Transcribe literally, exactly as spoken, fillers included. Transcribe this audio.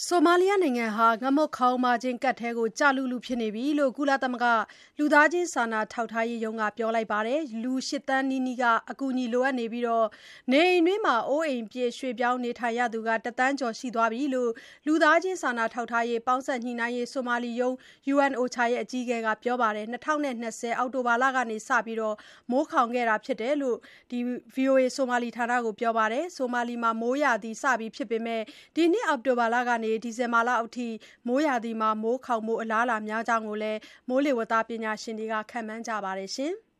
ဆိုမာလီယာနိုင်ငံဟာငတ်မွတ်ခေါင်းပါးခြင်းကပ်ထဲကိုကျလုလုဖြစ်နေပြီလို့ ကုလသမဂ္ဂလူသားချင်းစာနာထောက်ထားရေးရုံးကပြောလိုက်ပါတယ်။ လူ ရှစ်သန်းနီးနီးအကူအညီလိုအပ်နေပြီး နေအိမ်တွင်း အိုးအိမ်ပစ်ရွှေ့ပြောင်းနေထိုင်ရသူ တစ်သန်းကျော်ရှိသွားပြီလို့ လူသားချင်းစာနာထောက်ထားရေးပေါင်းစပ်ညှိနှိုင်းရေးဆိုမာလီရုံး ယူအန်အိုချာ အကြီးအကဲကပြောပါတယ်။ ၂၀၂၀ အောက်တိုဘာလကစပြီး မိုးခေါင်ခဲ့တာဖြစ်တယ်လို့ ဗွီအိုအေဆိုမာလီဌာနကိုပြောပါတယ်။ ဆိုမာလီမှာ မိုးရာသီစပြီဖြစ်ပေမဲ့ ဒီနှစ်အောက်တိုဘာလကနေ ဒီဇင်ဘာလအထိ မိုးရာသီမှာ မိုးခေါင်ဖို့ အလားအလာများကြောင်းလည်း မိုးလေဝသပညာရှင်တွေက ခန့်မှန်းကြပါတယ်။